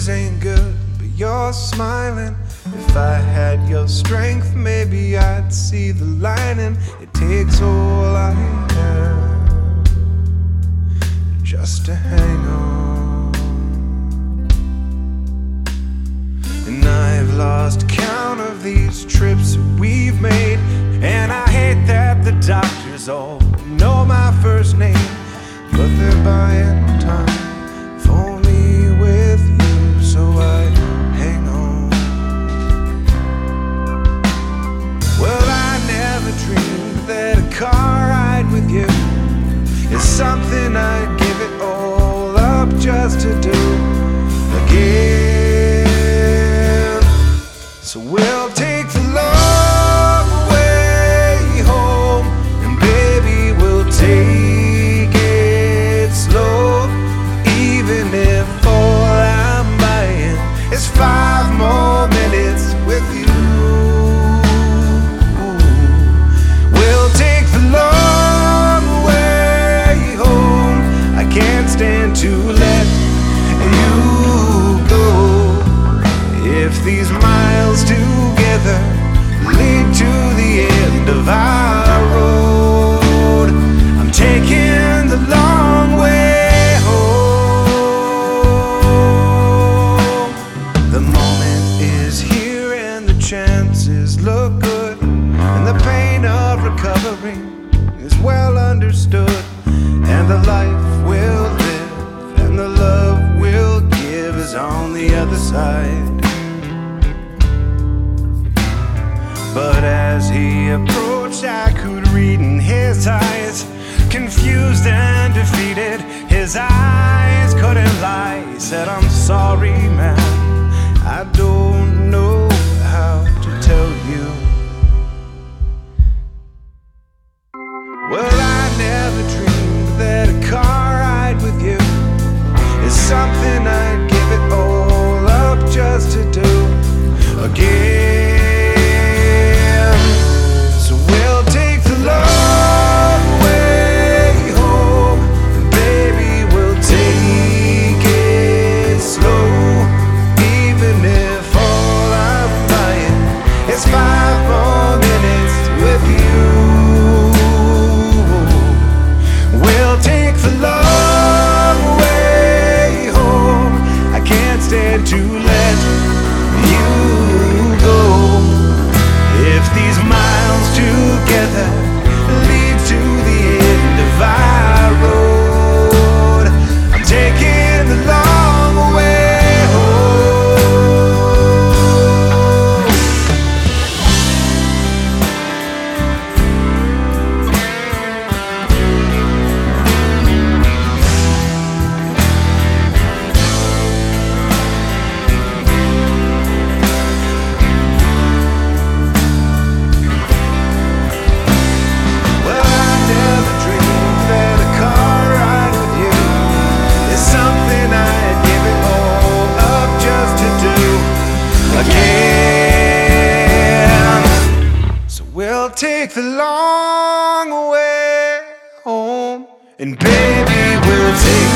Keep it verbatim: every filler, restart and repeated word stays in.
news ain't good, but you're smiling. If I had your strength, maybe I'd see the lining. It takes all I have just to hang on. And I've lost count of these trips we've made, and I hate that the doctors all know my first name, but they're buying time for me with you, so I hang on. Well, I never dreamed that a car ride with you is something I'd give it all up just to do again. So we'll take the long way home, and baby, we'll take it slow, even if all I'm buying is five more minutes with you. We'll take the long way home. I can't stand to let you go. If these miles together lead to the end of our road, I'm taking the long way home. The moment is here and the chances look good, and the pain of recovery is well understood, and the life we'll live and the love we'll give is on the other side. But as he approached, I could read in his eyes, confused and defeated. His eyes couldn't lie. He said, I'm sorry, man, I don't know how to tell you. Well, I never dreamed that a car ride with you is something I'd give it all up just to do again. To let you go. If these miles together lead to the end of our road, I'm taking the long way home. We'll take the long way home, and baby, we'll take